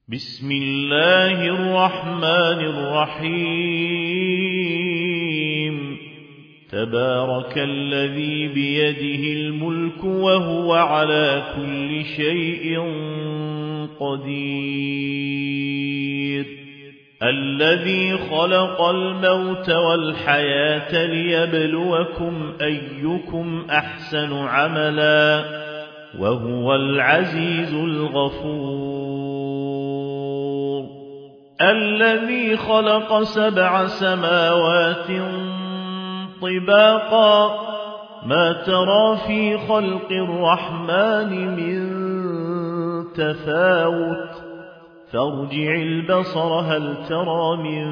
بسم الله الرحمن الرحيم تبارك الذي بيده الملك وهو على كل شيء قدير الذي خلق الموت والحياة ليبلوكم أيكم أحسن عملا وهو العزيز الغفور الذي خلق 7 سماوات طباقا ما ترى في خلق الرحمن من تفاوت فارجع البصر هل ترى من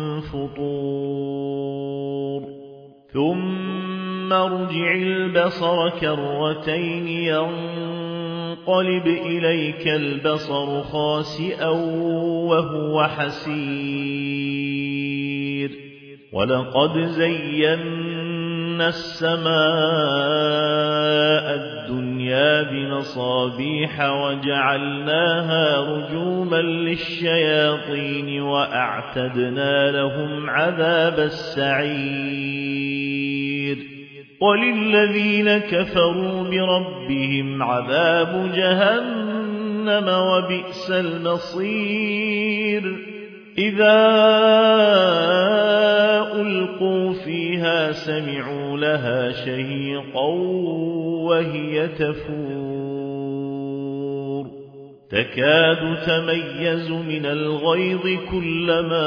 فطور ثم ارجع البصر كرتين ينقلب إليك البصر خاسئا وهو حسير ولقد زينا السماء الدنيا بمصابيح وجعلناها رجوما للشياطين وأعتدنا لهم عذاب السعير وللذين كفروا بربهم عذاب جهنم وبئس المصير إذا ألقوا فيها سمعوا لها شهيقا وهي تفور تكاد تميز من الغيظ كلما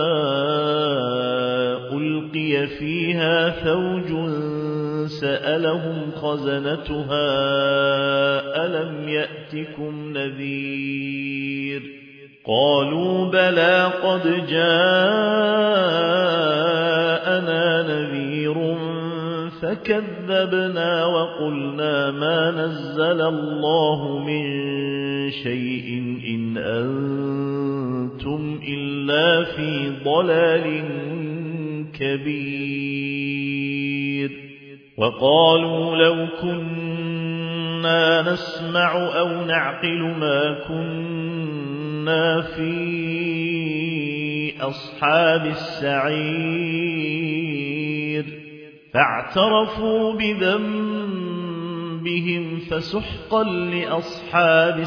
ألقي فيها فوج سألهم خزنتها ألم يأتكم نذير قالوا بلى قد جاءنا نذير فكذبنا وقلنا ما نزل الله من شيء إن أنتم إلا في ضلال كبير وقالوا لو كنا نسمع أو نعقل ما كنا في أصحاب السعير فاعترفوا بذنبهم فسحقا لأصحاب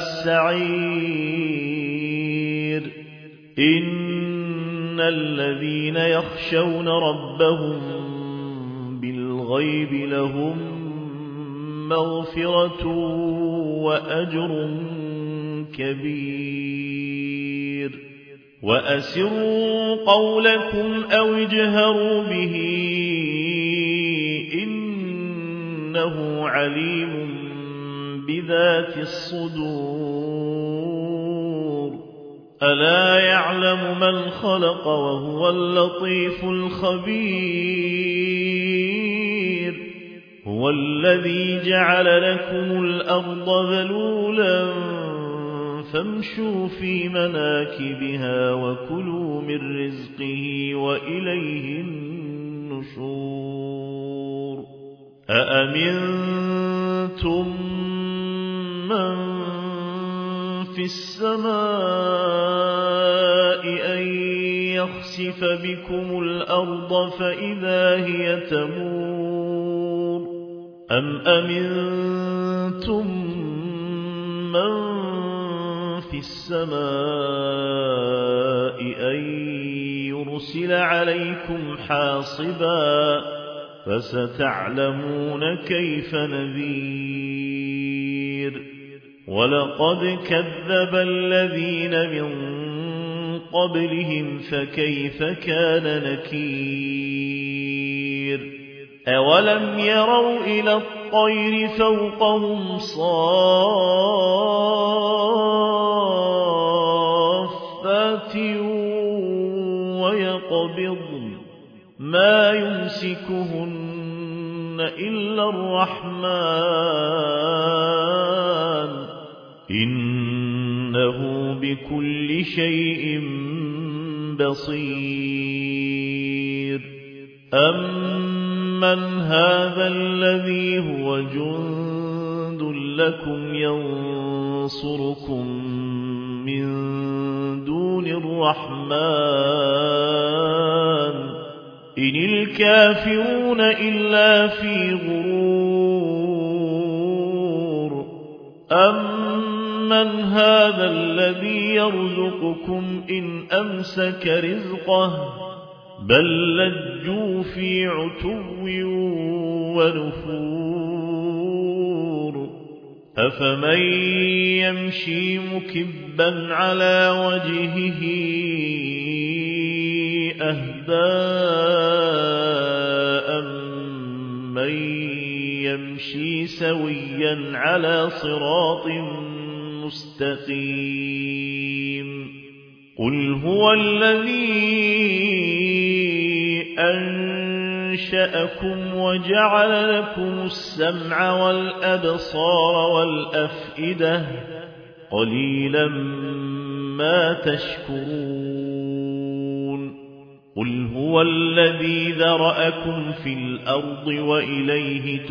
السعير إن الذين يخشون ربهم بالغيب لهم مغفرة وأجر كبير وأسروا قولكم أو اجهروا به إنه عليم بذات الصدور ألا يعلم من خلق وهو اللطيف الخبير هو الذي جعل لكم الأرض ذلولا فامشوا في مناكبها وكلوا من رزقه وإليه النشور أأمنتم من في السماء أن يخسف بكم الأرض فإذا هي تمور أم أمنتم من في السماء أن يرسل عليكم حاصبا فستعلمون كيف نذير ولقد كذب الذين من قبلهم فكيف كان نكير أولم يروا إلى الطير فوقهم صافات ويقبضن ما يمسكهن إلا الرحمن إنه بكل شيء بصير أمن هذا الذي هو جند لكم ينصركم من دون الرحمن إن الكافرون إلا في غرور أمن هذا الذي يرزقكم إن أمسك رزقه بل لجوا في عتو ونفور أفمن يمشي مكبا على وجهه أهدى أمن يمشي سويا على صراط مستقيم قل هو الذي أنشأكم وجعل لكم السمع والأبصار والأفئدة قليلا ما تشكرون قل هو الذي ذرأكم في الأرض وإليه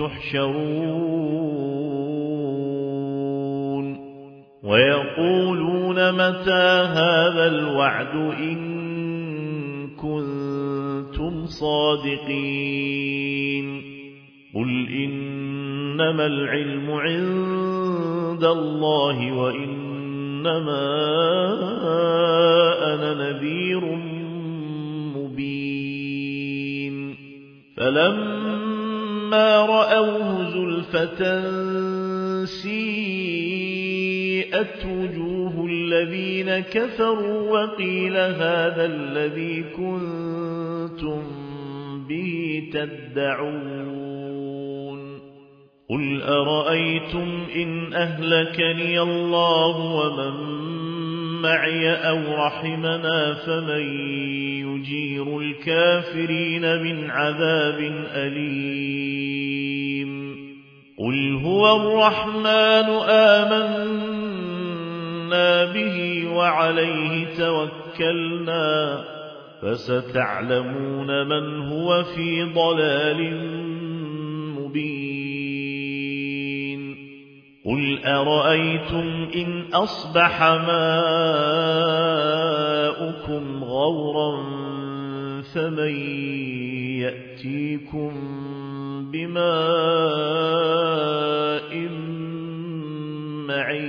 تحشرون ويقولون متى هذا الوعد إن كنتم صادقين قل إنما العلم عند الله وإنما أنا نذير مبين فلما رأوه زلفة سيئت وجوه الذين كفروا وقيل هذا الذي كنتم به تدعون قل أرأيتم إن أهلكني الله ومن معي أو رحمنا فمن يجير الكافرين من عذاب أليم قل هو الرحمن آمنا به وعليه توكلنا فستعلمون من هو في ضلال مبين قل أرأيتم إن أصبح ماؤكم غورا فمن يأتيكم بماء معين